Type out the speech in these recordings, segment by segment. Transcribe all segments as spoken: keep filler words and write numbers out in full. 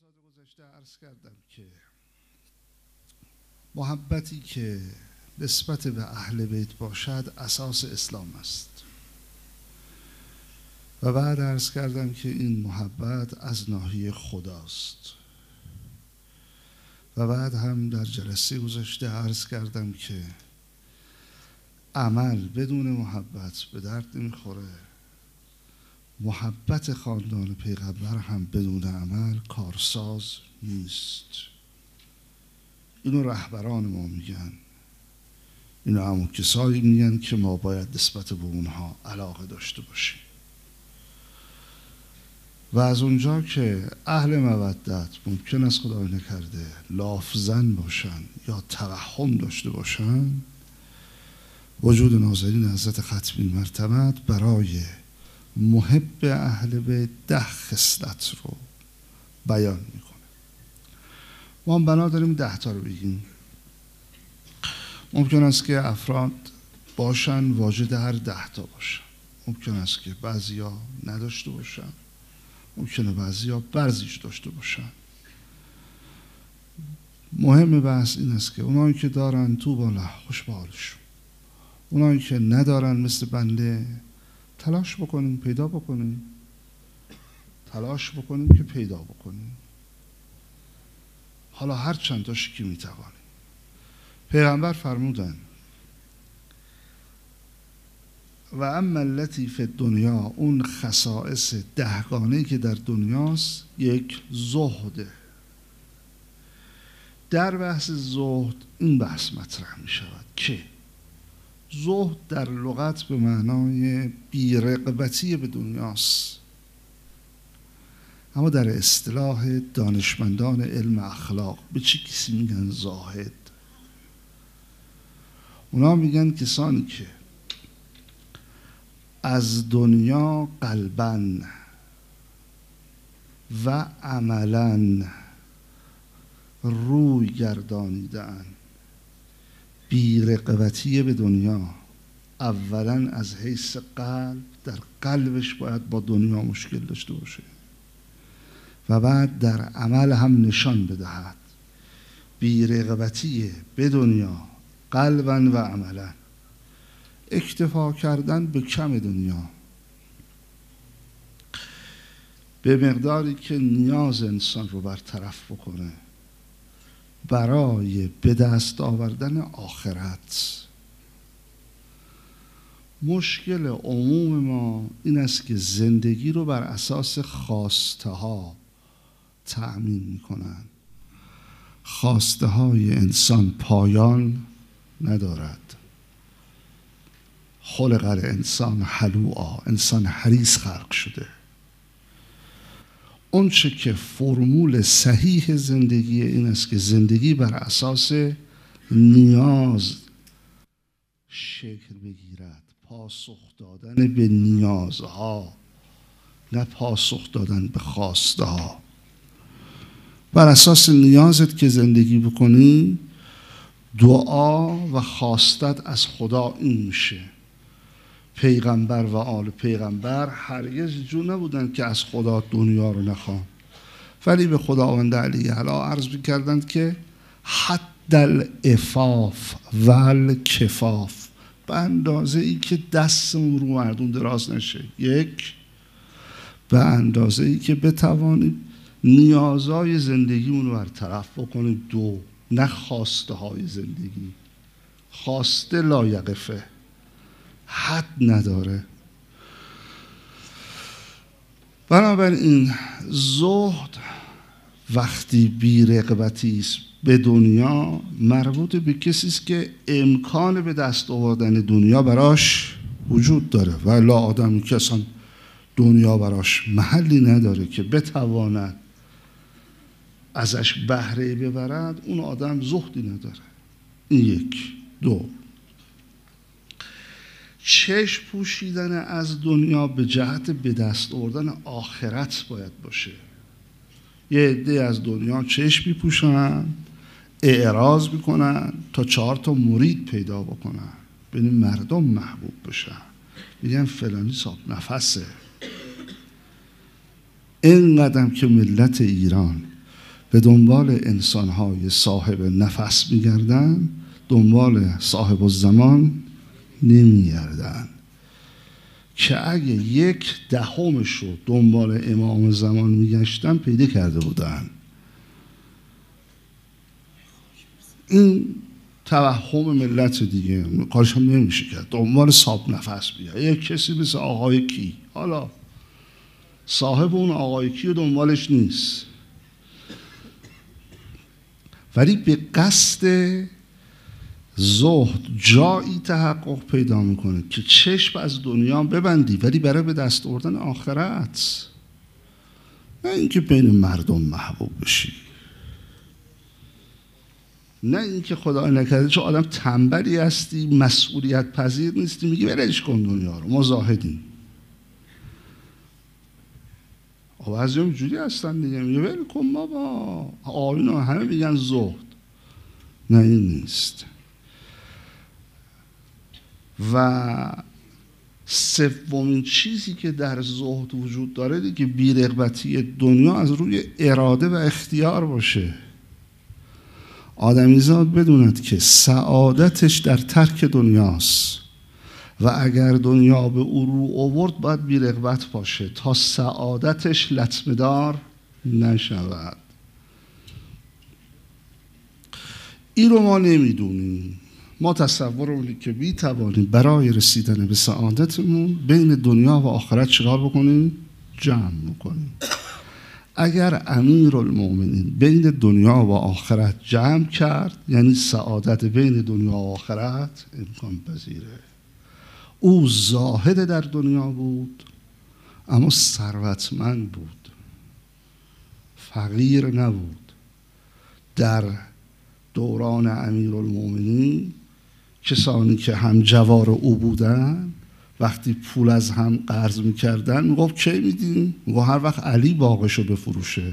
جلسات گذشته عرض کردم که محبتی که نسبت به اهل بیت باشد اساس اسلام است و بعد عرض کردم که این محبت از ناحیه خداست و بعد هم در جلسه گذشته عرض کردم که عمل بدون محبت به درد نمیخوره. محبت خاندان پیغمبر هم بدون عمل کارساز نیست. اینو رهبران ما میگن، اینو همون کسایی میگن که ما باید نسبت به اونها علاقه داشته باشیم. و از اونجا که اهل مودت ممکن است خدای نکرده لافزن باشن یا توهم داشته باشن، وجود نازنین حضرت ختمی مرتبت برای محب اهل بیت ده خصلت رو بیان میکنه. ما هم بنا داریم ده تا رو بگیم. ممکن است که افراد باشن واجد هر ده تا باشن، ممکن است که بعضیا نداشته باشن، ممکنه بعضیا بعضیش داشته باشن. مهم بحث این است که اونایی که دارن تو بالا خوش به حالشون، اونایی که ندارن مثل بنده تلاش بکنیم پیدا بکنیم، تلاش بکنیم که پیدا بکنیم، حالا هر چند تاش که میتوانیم. پیغمبر فرمودن و اما التی فی الدنیا، اون خصائص دهگانه‌ای که در دنیاست، یک زهده. در بحث زهد این بحث مطرح می شود که زهد در لغت به معنای بی‌رغبتی به دنیاست، اما در اصطلاح دانشمندان علم اخلاق به چه کسی میگن زاهد؟ اونا میگن کسانی که از دنیا قلباً و عملاً روی گردانیدن. بی‌رغبتی به دنیا اولاً از حیث قلب، در قلبش باید با دنیا مشکل داشته باشه و بعد در عمل هم نشان بدهد بی‌رغبتی به دنیا قلباً و عملاً. اکتفا کردن به کم دنیا به مقداری که نیاز انسان رو برطرف بکنه برای به دست آوردن آخرت. مشکل عموم ما این است که زندگی رو بر اساس خواسته ها تأمین میکنن. خواسته های انسان پایان ندارد. خلق الانسان حلوعا، انسان حریص خلق شده. اون چه که فرمول صحیح زندگی این است که زندگی بر اساس نیاز شکل بگیرد، پاسخ دادن به نیازها نه پاسخ دادن به خواسته ها. بر اساس نیازت که زندگی بکنی، دعا و خواستت از خدا این میشه. پیغمبر و آل پیغمبر هرگز جو نبودن که از خدا دنیا رو نخوان، ولی به خداوند علی اعلا عرض می‌کردند که حد العفاف و الکفاف، به اندازه ای که دستمون رو مردم دراز نشه. یک، به اندازه ای که بتوانیم نیازهای زندگیمون رو برطرف بکنیم. دو، نه خواسته های زندگی. خواسته لایقفه، حد نداره. بنابراین زهد وقتی بی‌رغبتی است به دنیا، مربوط به کسی است که امکان به دست آوردن دنیا براش وجود داره، ولی آدمی که اصلا دنیا براش محلی نداره که بتواند ازش بهره ببرد، اون آدم زهدی نداره. این یک. دو، چشم پوشیدن از دنیا به جهت به دست آوردن آخرت باید باشه. یه عده از دنیا چشم میپوشن، اعراض میکنن تا چهار تا مرید پیدا بکنن، بین مردم محبوب بشن، میگن فلانی صاحب نفسه. این قدم که ملت ایران به دنبال انسانهای صاحب نفس میگردن، دنبال صاحب الزمان نمیگردن. که اگه یک دهمش رو دنبال امام زمان میگشتن پیدا کرده بودن. این توهم ملت دیگه، کارش هم نمیشه کرد. دنبال صاحب نفس بیا، یک کسی مثل آقای کی، حالا صاحب اون آقای کی و دنبالش نیست، ولی به قصد زهد جایی تحقق پیدا میکنه که چشم از دنیا ببندی ولی برای به دست آوردن آخرت، نه اینکه بین مردم محبوب بشی، نه اینکه خدا نکرده چون آدم تنبلی هستی، مسئولیت پذیر نیستی، میگی ولش کن دنیا رو، ما زاهدیم. بعضی هم اینجوری هستن دیگه، میگه ول کن بابا، آیون همه میگن زهد. نه این نیست. و سومین چیزی که در زهد وجود داره دیگه بی‌رغبتی دنیا از روی اراده و اختیار باشه. آدمیزاد بدوند که سعادتش در ترک دنیاست و اگر دنیا به او رو آورد باید بی‌رغبت باشه تا سعادتش لطمه‌دار نشود. این رو ما نمیدونیم. ما تصورمونه که بی توانیم برای رسیدن به سعادتمون بین دنیا و آخرت چیکار بکنیم؟ جمع بکنیم. اگر امیرالمومنین بین دنیا و آخرت جمع کرد، یعنی سعادت بین دنیا و آخرت امکان پذیره. او زاهد در دنیا بود اما ثروتمند بود، فقیر نبود. در دوران امیرالمومنین کسانی که هم جوار او بودن وقتی پول از هم قرض میکردن میگفت کی میدین؟ میگفت هر وقت علی باغشو بفروشه.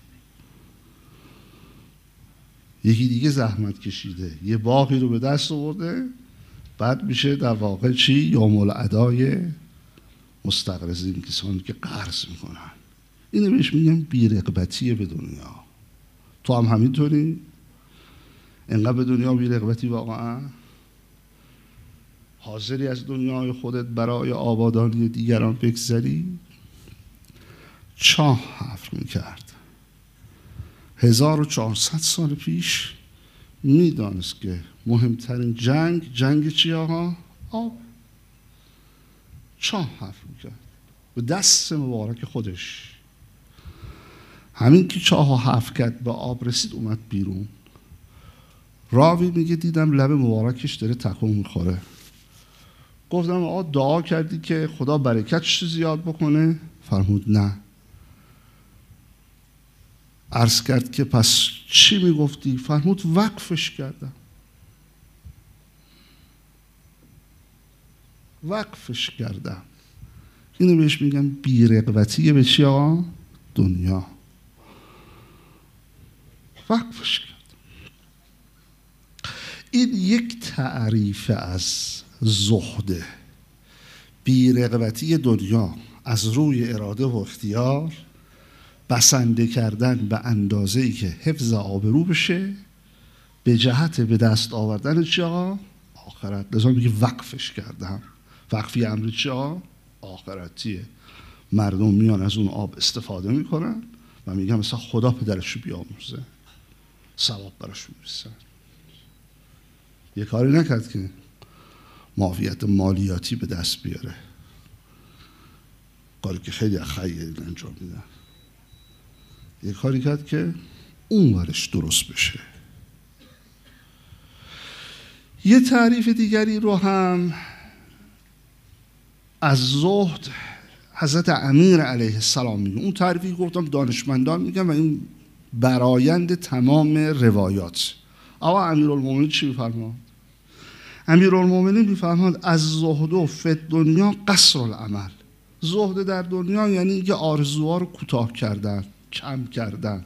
یکی دیگه زحمت کشیده یه باغی رو به دست آورده، بعد میشه در واقع چی؟ یوم الادای مستقرضین، کسانی که قرض میکنن. اینو بهش میگن بی‌رغبتی به دنیا. تو هم همینطوری؟ انقدر به دنیا بی‌رغبتی واقعا؟ حاضری از دنیای خودت برای آبادانی دیگران بگذری؟ چاه حفر میکرد. هزار و چهارصد سال پیش میدانست که مهمترین جنگ جنگ چی آقا؟ آب. چاه حفر میکرد به دست مبارک خودش. همین که چاه حفر کرد به آب رسید اومد بیرون. راوی میگه دیدم لب مبارکش داره تکون میخوره. گفتم آقا دعا کردی که خدا برکتش زیاد بکنه؟ فرمود نه. عرض کرد که پس چی میگفتی؟ فرمود وقفش کردم. وقفش کردم. اینو بهش میگم بی‌رغبتی به چی آقا؟ دنیا. وقفش کردم. این یک تعریف از زهده، بی‌رغبتی دنیا از روی اراده و اختیار، بسنده کردن به اندازه‌ای که حفظ آبرو بشه به جهت به دست آوردن چی آقا؟ آخرت. لذا میگه وقفش کردم. وقفی امر چی آقا؟ آخرتیه. مردم میان از اون آب استفاده میکنن و میگن مثلا خدا پدرشو بیامرزه، ثواب براش میرسن. یه کاری نکرد که معافیت مالیاتی به دست بیاره، کاری که خیلی خیلی انجام میدن. یه کاری کرد که اون ورش درست بشه. یه تعریف دیگری رو هم از زهد حضرت امیر علیه السلام میگه. اون تعریفی گفتم دانشمندان میگن و این برایند تمام روایات. آقا امیرالمومنین چی میفرماد؟ امیرالمومنین میفرماد از زهد و فی دنیا قصر العمل. زهد در دنیا یعنی که آرزوها رو کوتاه کردن، کم کردن.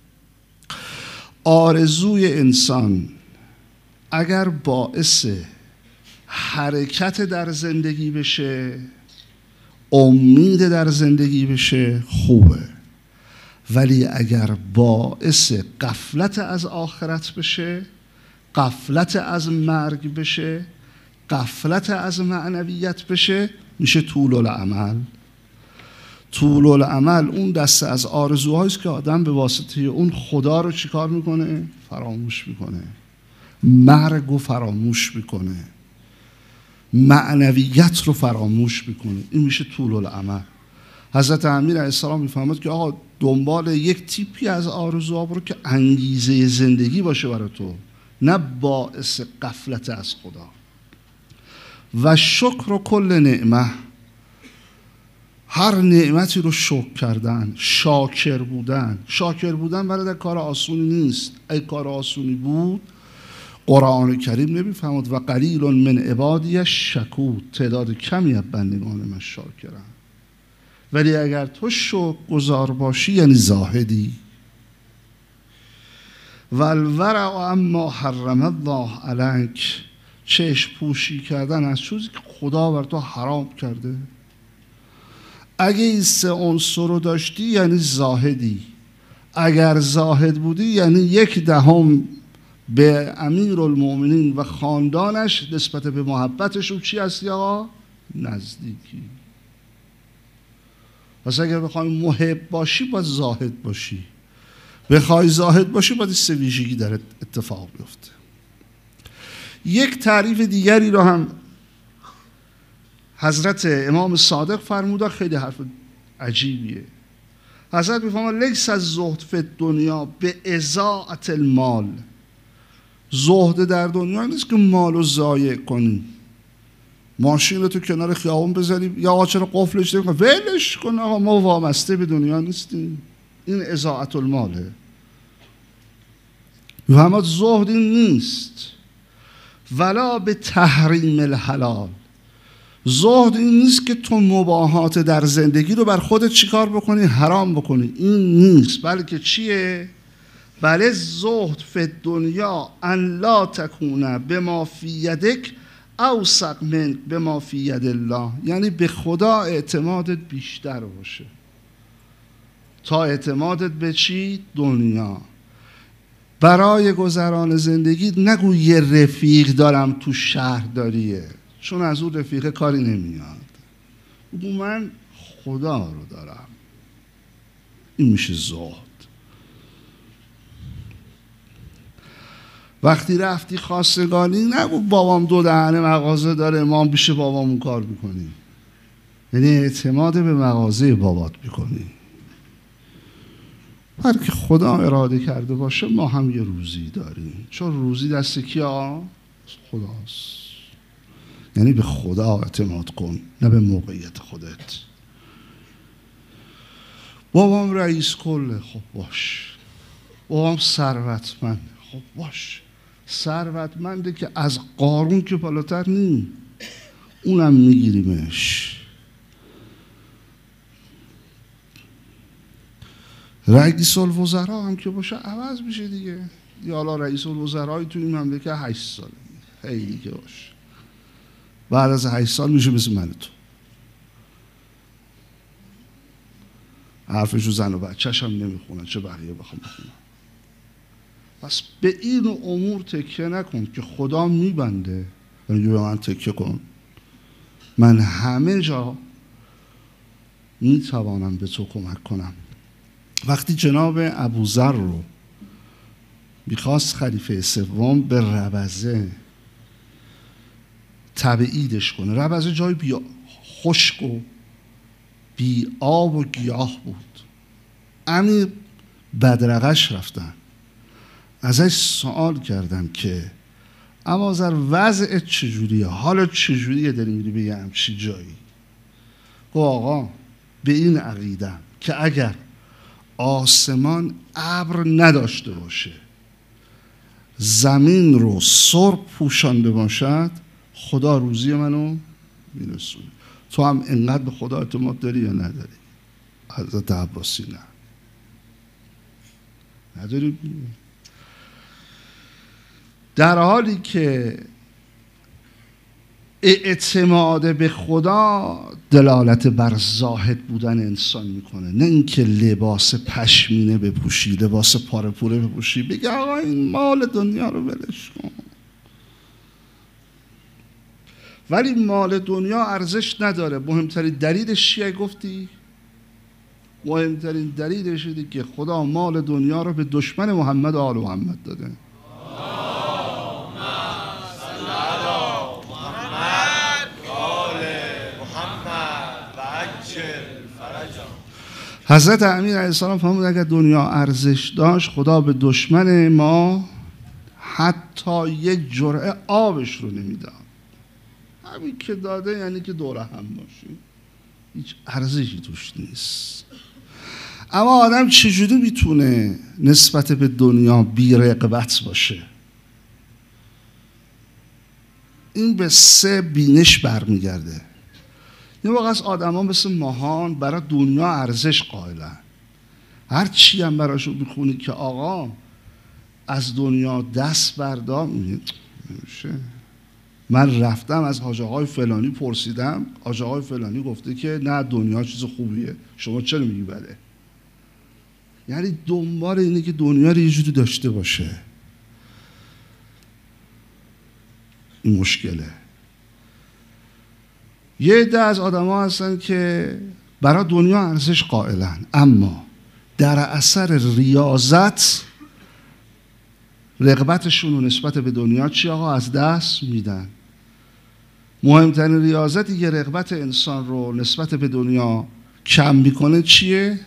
آرزوی انسان اگر باعث حرکت در زندگی بشه، امید در زندگی بشه، خوبه. ولی اگر باعث غفلت از آخرت بشه، غفلت از مرگ بشه، غفلت از معنویت بشه، میشه طول العمل. طول العمل اون دسته از آرزوهایی است که آدم به واسطه اون خدا رو چیکار میکنه؟ فراموش میکنه، مرگ رو فراموش میکنه، معنویت رو فراموش میکنه. این میشه طول العمل. حضرت امیر علیه السلام میفهمد که آقا دنبال یک تیپی از آرزوها برو که انگیزه زندگی باشه برای تو، نه باعث غفلت از خدا. و شکر و کل نعمه، هر نعمتی رو شکر کردن، شاکر بودن. شاکر بودن برای کار آسونی نیست. ای کار آسونی بود قرآن کریم نمیفهمد و قلیل من عبادی الشکور، تعداد کمی از بندگان من شاکرن. ولی اگر تو شکر گزار باشی یعنی زاهدی. و الورع اما حرم الله علیک، چشم پوشی کردن از چیزی که خدا بر تو حرام کرده. اگه این سه عنصر رو داشتی یعنی زاهدی. اگر زاهد بودی یعنی یک دهم به امیرالمؤمنین و خاندانش نسبت به محبتشون چی هستی آقا؟ نزدیکی. پس اگر بخوای محب باشی باید زاهد باشی، بخوای زاهد باشی باید سه ویژگی در اتفاق بیفته. یک تعریف دیگری رو هم حضرت امام صادق فرموده، خیلی حرف عجیبیه. حضرت میفرماید لیس از زهد فی دنیا به اضاعت المال، زهد در دنیا نیست که مال رو ضایع کنی، ماشین رو تو کنار خیابون بذاری یا آقا چرا قفلش نمی‌کنی، ولش کن آقا ما وابسته به دنیا نیستیم. این اضاعت الماله. میفرماید زهد این نیست. ولا به تحریم الحلال، زهد این نیست که تو مباحات در زندگی رو بر خودت چیکار بکنی؟ حرام بکنی. این نیست. بلکه چیه؟ بله زهد فی دنیا ان لا تکونه بما فی یدک اوثق منک بما فی ید الله، یعنی به خدا اعتمادت بیشتر باشه تا اعتمادت به چی؟ دنیا. برای گذران زندگی نگو یه رفیق دارم تو شهرداریه، چون از اون رفیق کاری نمیاد. بگو من خدا رو دارم. این میشه زهد. وقتی رفتی خواستگانی نگو بابام دو دهنه مغازه داره ما هم پیش بابامون کار میکنی، یعنی اعتماد به مغازه بابات میکنی. هر که خدا اراده کرده باشه ما هم یه روزی داریم، چون روزی دست کیه؟ خداست. یعنی به خدا اعتماد کن نه به موقعیت خودت. بابام رئیس کله، خب باش. بابام ثروتمند، خب باش. ثروتمنده که از قارون که بالاتر نی، اونم میگیریمش. رئیس الوزراء هم که باشه عوض میشه دیگه. یا حالا رئیس الوزراء توی این مملکت هشت ساله، خیلی که باشه، بعد از هشت سال میشه مثل من تو، حرفشو زن و بچه‌ش هم نمیخونن، چه بقیه بخوام بخونن. پس به این امور تکیه نکن که خدا میبنده. میگه به من تکیه کن، من همه جا میتوانم به تو کمک کنم. وقتی جناب ابوذر رو میخواست خلیفه سوم به ربضه تبعیدش کنه، ربضه جای بی خشک و بی آب و گیاه بود، امیر بدرقش رفتن ازش سوال کردن که ابوذر وضعت چجوریه، حالت چجوریه داری میری به یه همچی جایی؟ گفت آقا به این عقیدم که اگر آسمان ابر نداشته باشه، زمین رو سرب پوشانده باشد، خدا روزی منو میرسونه. تو هم انقدر به خدا اعتماد داری یا نداری؟ حضرت عباسی نه نداری. در حالی که اعتماد به خدا دلالت بر زاهد بودن انسان میکنه، نه اینکه لباس پشمینه بپوشی، لباس پاره پوره بپوشی بگه آقا این مال دنیا رو ولش کن. ولی مال دنیا ارزش نداره. مهمترین دلیلش چیه گفتی؟ مهمترین دلیلش اینه که خدا مال دنیا رو به دشمن محمد و آل محمد داده. حضرت امیر علیه السلام فهمود اگر دنیا ارزش داشت خدا به دشمن ما حتی یک جرعه آبش رو نمیداد. همین که داده یعنی که دوره هم باشی، هیچ ارزشی توش نیست. اما آدم چجوری میتونه نسبت به دنیا بی رغبت باشه؟ این به سه بینش برمیگرده. یه موقع از آدم ها مثل ماهان برای دنیا ارزش قائلن، هر چی هم براشون بخونی که آقا از دنیا دست بردار میگه نمیشه. من رفتم از حاج آقای فلانی پرسیدم، حاج آقای فلانی گفته که نه دنیا چیز خوبیه، شما چرا میگی بله؟ یعنی دنبال اینه که دنیا رو یه جوری داشته باشه. این مشکله. یه عده از آدم ها هستن که برای دنیا ارزش قائلن، اما در اثر ریاضت رغبتشون و نسبت به دنیا چی آقا از دست میدن. مهمترین ریاضتی که رغبت انسان رو نسبت به دنیا کم میکنه چیه؟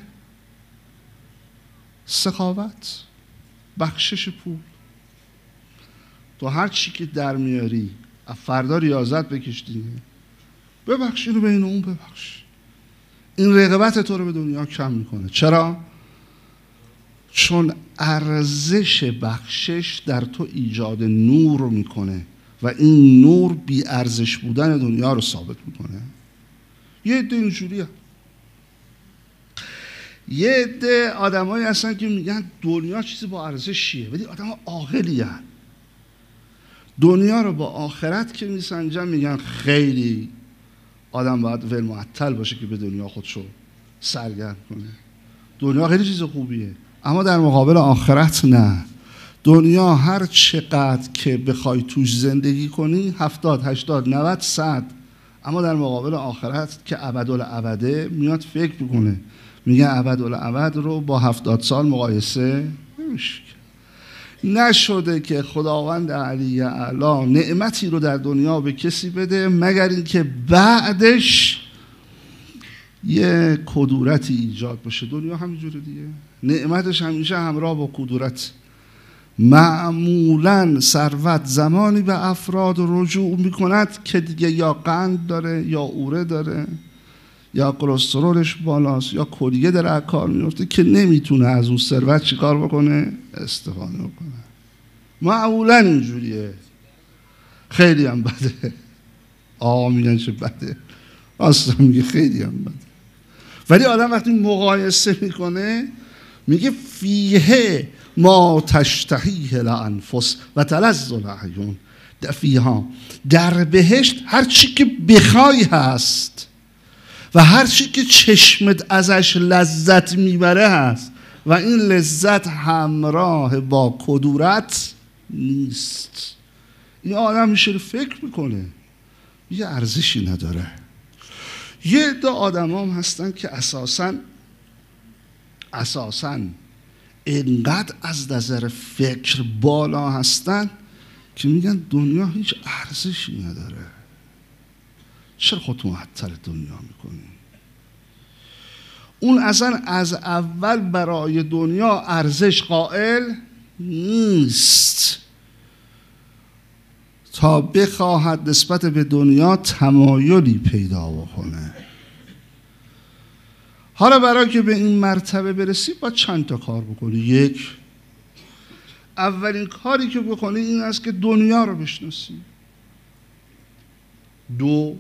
سخاوت، بخشش پول. تو هر چی که در میاری فردا ریاضت بکش دیگه، ببخش اینو بین اون ببخش. این رغبت تو رو به دنیا کم میکنه. چرا؟ چون ارزش بخشش در تو ایجاد نور رو میکنه و این نور بی ارزش بودن دنیا رو ثابت میکنه. یه عده اینجوریه. یه عده آدمایی هستن که میگن دنیا چیزی با ارزشیه، ولی آدم عاقلی هستن. دنیا رو با آخرت که میسنجن میگن خیلی آدم باید ول معطل باشه که به دنیا خودشو سرگرم کنه. دنیا خیلی چیز خوبیه، اما در مقابل آخرت نه. دنیا هر چقدر که بخوای توش زندگی کنی هفتاد، هشتاد، نود، صد، اما در مقابل آخرت که ابدالابده میاد فکر میکنه، میگه ابدالابد رو با هفتاد سال مقایسه نمیشه. نشده که خداوند علی اعلی نعمتی رو در دنیا به کسی بده مگر اینکه بعدش یه کدورتی ایجاد بشه. دنیا همینجوره دیگه، نعمتش همیشه همراه با کدورت. معمولاً ثروت زمانی به افراد رجوع میکند که دیگه یا قند داره یا اوره داره یا کلسترولش بالاست یا کلیه داره از کار میفته که نمیتونه از اون ثروت چیکار بکنه؟ استفاده بکنه. معمولاً اینجوریه. خیلی هم بده. آقا میگن چه بده، اصلا میگه خیلی هم بده. ولی آدم وقتی مقایسه میکنه میگه فیه ما تشتهیه الانفس و تلذ الاعیون، فیها در بهشت هر چی که بخوای هست و هر چی که چشمت ازش لذت میبره هست و این لذت همراه با کدورت نیست. این آدم میشه فکر میکنه یه ارزشی نداره. یه عده آدم هم هستن که اساساً اساساً اینقدر از نظر فکر بالا هستن که میگن دنیا هیچ ارزشی نداره. چرا خودتون معطل دنیا میکنی؟ اون اصلا از اول برای دنیا ارزش قائل نیست تا بخواهد نسبت به دنیا تمایلی پیدا بکنه. حالا برای که به این مرتبه برسی باید چند تا کار بکنی. یک، اولین کاری که بکنی این است که دنیا رو بشناسی. دو،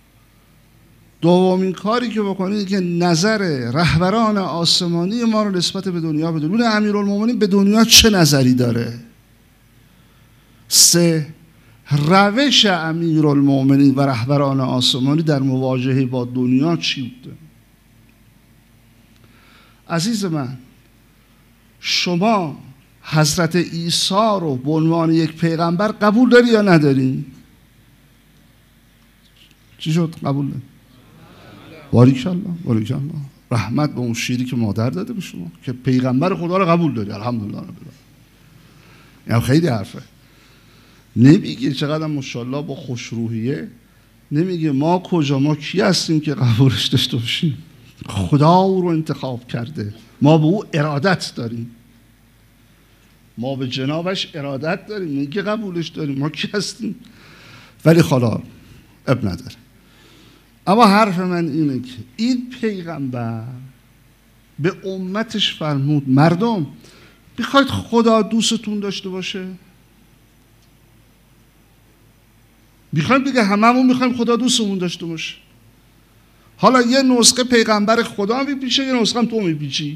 دومین کاری که بکنی این که نظر رهبران آسمانی ما رو نسبت به دنیا بدونی. ببین امیرالمومنین به دنیا چه نظری داره. سه، روش امیرالمؤمنین و رهبران آسمانی در مواجهه با دنیا چی بوده؟ عزیز من، شما حضرت عیسی رو به عنوان یک پیغمبر قبول داری یا نداری؟ چی شد؟ قبول داری؟ باریکالله، باریکالله. رحمت به اون شیری که مادر داده به شما که پیغمبر خدا رو قبول داری. الحمدلله رب العالمین. یعنی خیلی حرفه. نمیگه چقدر ماشاءالله با خوشروحیه، نمیگه ما کجا، ما کی هستیم که قبولش داشته باشیم؟ خدا او رو انتخاب کرده، ما به او ارادت داریم، ما به جنابش ارادت داریم، میگه قبولش داریم، ما کی هستیم؟ ولی خدا اب نداره. اما حرف من اینه که این پیغمبر به امتش فرمود مردم میخواید خدا دوستتون داشته باشه؟ میخوایم دیگه هممون میخوایم خدا دوستمون داشته باشه. حالا یه نسخه پیغمبر خدا میپیچه، یه نسخه هم تو میپیچی.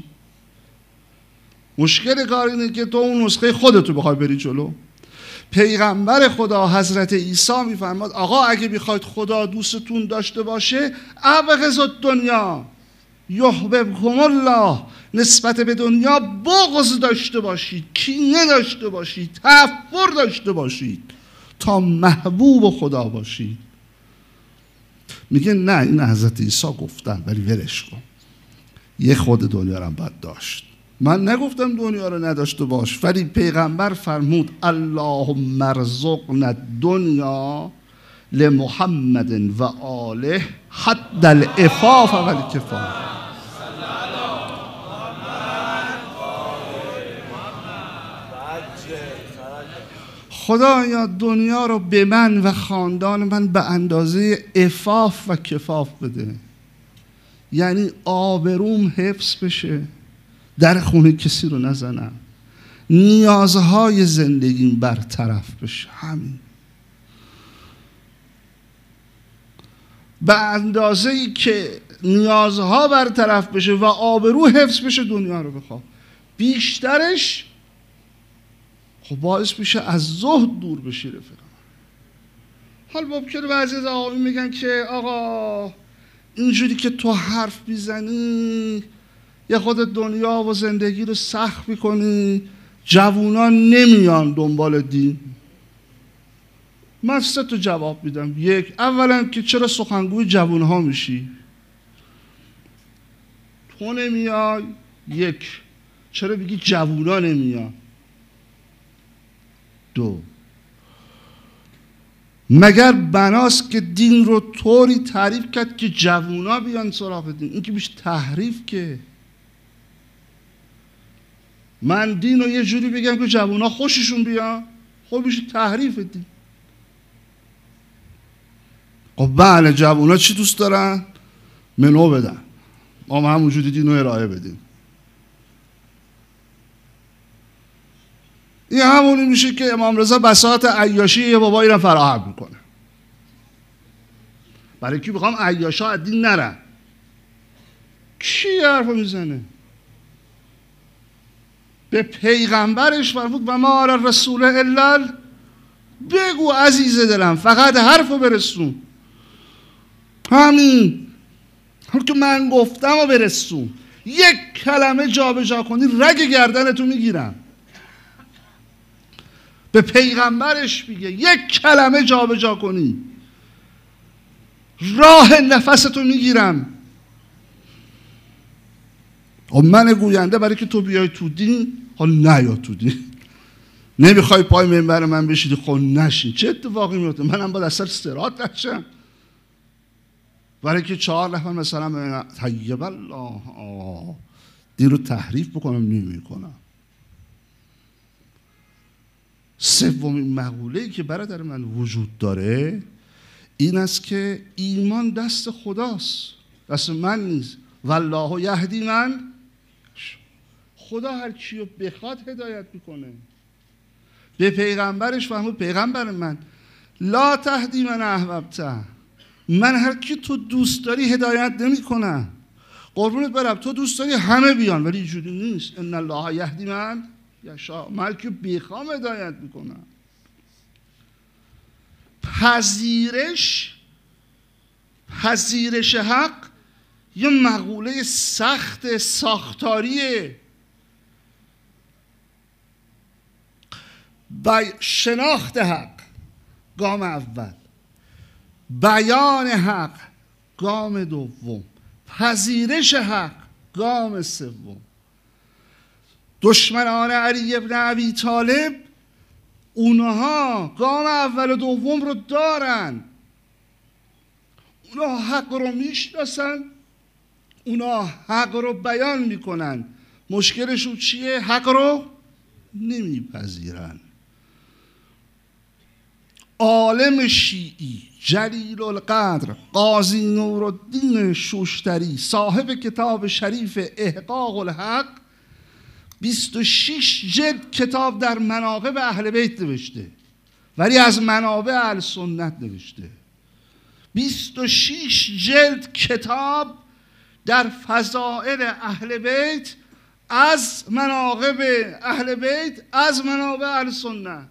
مشکل کار اینه که تو اون نسخه خودتو بخوای بری جلو. پیغمبر خدا حضرت عیسی میفرماد آقا اگه میخواید خدا دوستتون داشته باشه، ابغض الدنیا یحببکم الله، نسبت به دنیا بغض داشته باشید، کینه داشته باشید، تکبر داشته باشید تا محبوب خدا باشید. میگه نه، این حضرت عیسی گفتن ولی ولش کن، یه خود دنیا رو هم باید داشت. من نگفتم دنیا رو نداشته باش، ولی پیغمبر فرمود اللهم ارزقنا الدنیا لمحمد و آله حد العفاف و الکفاف. خدایا دنیا رو به من و خاندان من به اندازه عفاف و کفاف بده، یعنی آبروم حفظ بشه، در خونه کسی رو نزنم، نیازهای زندگیم برطرف بشه. همین به اندازه ای که نیازها برطرف بشه و آبرو حفظ بشه دنیا رو بخوام. بیشترش خب باعث میشه از زهد دور بشی رفیقم. حال ممکنه بعضی از آقایون میگن که آقا اینجوری که تو حرف میزنی یه خود دنیا و زندگی رو سخت میکنی، جوونا نمیان دنبال دین. من سه تا جواب میدم. یک، اولا که چرا سخنگوی جوونها میشی؟ تو نمیای. یک، چرا بگی جوونا نمیان؟ دو، مگر بناست که دین رو طوری تعریف کرد که جوونا بیان سراغ دین؟ این که میشه تحریف. که من دین رو یه جوری بگم که جوونا خوششون بیان، خب میشه تحریف دین. خب بله جوونا چی دوست دارن؟ منو بدن، ما هم همونجوری دین رو ارائه بدیم. این همونی میشه که امام رضا بساط عیاشی یه بابایی رو فراهم میکنه. برای کی بخوام عیاشا از دین نرن؟ کی حرف میزنه؟ به پیغمبرش فرمود و ما علی الرسول الا، بگو عزیز دلم فقط حرفو برسون، همین هم که من گفتم و برسون. یک کلمه جا به جا کنی رگ گردنتو میگیرم. به پیغمبرش میگه یک کلمه جا به جا کنی راه نفستو میگیرم. و من گوینده برای که تو بیای تو دین، حال نیا تو دین. نمیخوای پای منبر من بشیدی، خب نشین. چه اتفاقی میفته؟ منم باید اثر صراط نشم برای که چهار نفر مثلا ببینن طیب الله دین رو تحریف بکنم. نمیکنم. سومین مقوله‌ای که برادر من وجود داره این است که ایمان دست خداست، دست من نیست. والله یهدی من، خدا هر کی رو بخواد هدایت میکنه. به پیغمبرش فرمود پیغمبر من لا تهدی من احببته، من هر کی تو دوست داری هدایت نمیکنم. قربونت برم، تو دوست داری همه بیان ولی اینجوری نیست. ان الله یهدی من یشاء، من که بخوام هدایت میکنم. پذیرش پذیرش حق یه مقوله سخت ساختاریه. بی... شناخت حق گام اول، بیان حق گام دوم، پذیرش حق گام سوم. دشمنان علی ابن ابی طالب اونها گام اول و دوم رو دارن، اونها حق رو میشناسن، اونها حق رو بیان میکنن. مشکلشون چیه؟ حق رو نمیپذیرن. عالم شیعی جلیل القدر قاضی نورالدین شوشتری صاحب کتاب شریف احقاق الحق بیست و شش جلد کتاب در مناقب اهل بیت نوشته، ولی از منابع اهل سنت نوشته. بیست و شش جلد کتاب در فضائل اهل بیت، از مناقب اهل بیت، از منابع اهل سنت.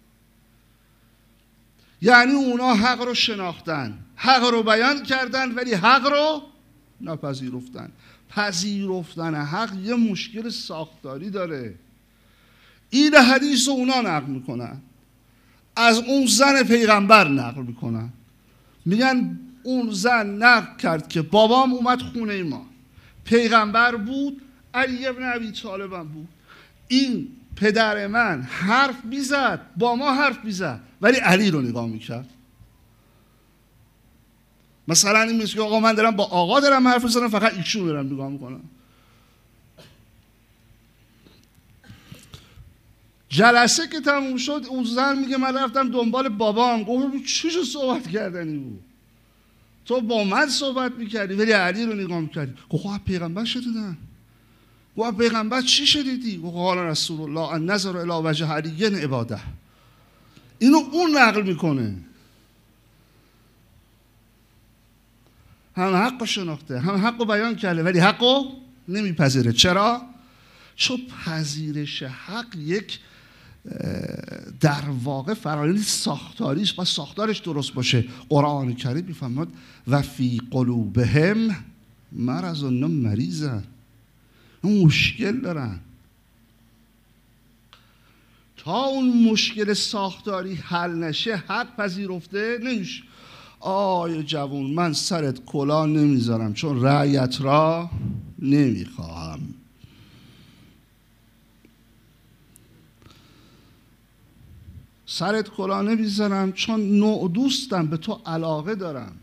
یعنی اونا حق رو شناختن، حق رو بیان کردن، ولی حق رو نپذیرفتن. پذیرفتن حق یه مشکل ساختاری داره. این حدیث رو اونا نقل میکنن، از اون زن پیغمبر نقل میکنن، میگن اون زن نقل کرد که بابام اومد خونه ما، پیغمبر بود، علی ابن ابی طالب هم بود. این پدر من حرف میزد، با ما حرف میزد، ولی علی رو نگاه میکرد. مثلا این میشه که آقا من دارم با آقا دارم حرف میزنم، فقط ایشون دارم نگاه میکنم. جلسه که تموم شد اون زن میگه من رفتم دنبال بابام. گفتم چی شو صحبت کردنی بود؟ تو با من صحبت میکردی ولی علی رو نگاه میکردی. گفت پیغمبر شدیدن. گفت پیغمبر چی شدیدی؟ گفت قال رسول الله ان نظر الی وجه علی عباده. اینو اون نقل میکنه. هم حق شناخته، هم حق بیان کرده، ولی حق نمیپذیره. چرا؟ چون پذیرش حق یک در واقع فرآیند ساختاری است، باید ساختارش درست باشه. قرآن کریم میفرماد و فی قلوبهم مرض، اونا مریضن، اون مشکل دارن. تا اون مشکل ساختاری حل نشه حق پذیرفته نمیشه. آی جوون من سرت کلاه نمیذارم چون رعیت را نمیخواهم. سرت کلاه نمیذارم چون نوع دوستم، به تو علاقه دارم.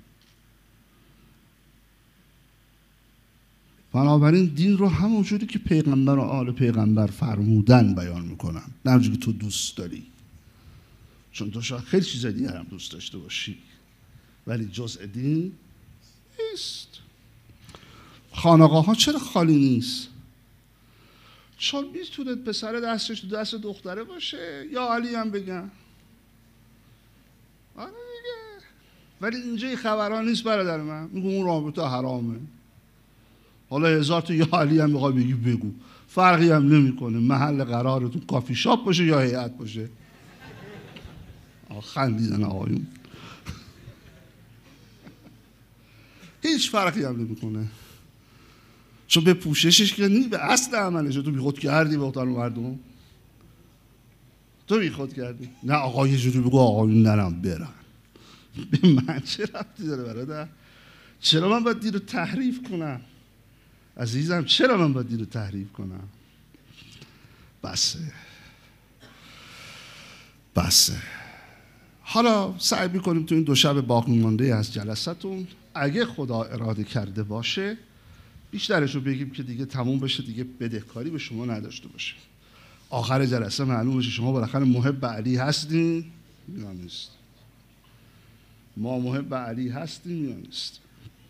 بنابراین دین رو همونجوری که پیغمبر و آل پیغمبر فرمودن بیان میکنم، نه همونجوری که تو دوست داری. چون تو شاید خیلی چیز دیگه هم دوست داشته باشی ولی جزء دین نیست. خانقاه ها چرا خالی نیست؟ چون میتونه پسر دستش تو دست دختره باشه یا علی هم بگن. آره دیگه. ولی اینجا این خبران نیست برادر من. میگم اون رابطه حرامه. حالا هزار تو یا علی هم میخوای بگی بگو، فرقی هم نمیکنه. محل قرارتون کافی شاپ باشه یا هیئت باشه. آخ خندیدن آقایون. هیچ فرقی هم نمیکنه. چون به پوششش که نی، به اصل عملشه. تو بی خود کردی به اختار مردم، تو بی خود کردی. نه آقا یه جوری بگو آقایون نرم برن. به من چه ربطی داره برادر؟ چرا من باید دین رو تحریف کنم عزیزم؟ چرا من باید دین رو تحریف کنم؟ بسه بسه. حالا سعی میکنیم تو این دو شب باقی مانده از جلسه‌تون اگه خدا اراده کرده باشه بیشترش رو بگیم که دیگه تموم بشه، دیگه بدهکاری به شما نداشته باشه. آخر جلسه معلوم بشه شما بالاخره محب علی هستین یا نیست. ما محب علی هستیم یا نیست.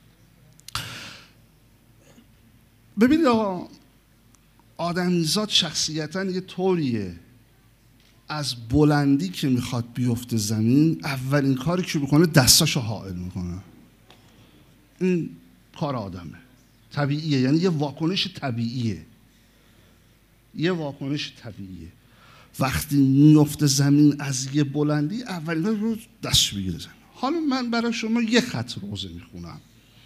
ببینید آقا، آدمیزاد شخصیتاً یه طوریه از بلندی که میخواد بیفته زمین، اولین کاری که میکنه دستاشو حائل میکنه. این کار آدمه، طبیعیه. یعنی یه واکنش طبیعیه، یه واکنش طبیعیه. وقتی میفته زمین از یه بلندی اولین رو دست بگیره زمین. حالا من برای شما یه خط روزه میخونم.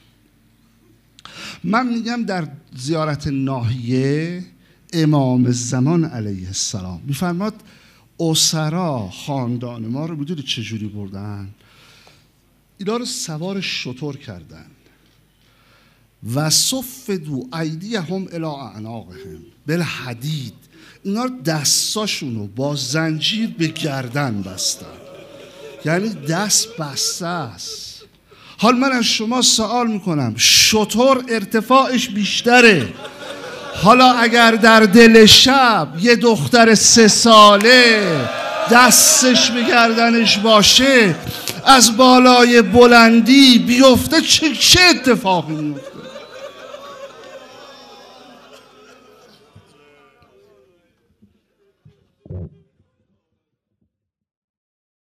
من میگم در زیارت ناحیه امام زمان علیه السلام میفرماد اسرا خاندان ما رو بدونید چجوری بردن؟ اینا رو سوار شتر کردن و صفدوا ایدیهم الی اعناقهم بالحدید، اینا رو دستاشون رو با زنجیر به گردن بستن، یعنی دست بسته است. حال من از شما سوال میکنم، شتر ارتفاعش بیشتره، حالا اگر در دل شب یه دختر سه ساله دستش به گردنش باشه از بالای بلندی بیفته چه چه اتفاقی میفته؟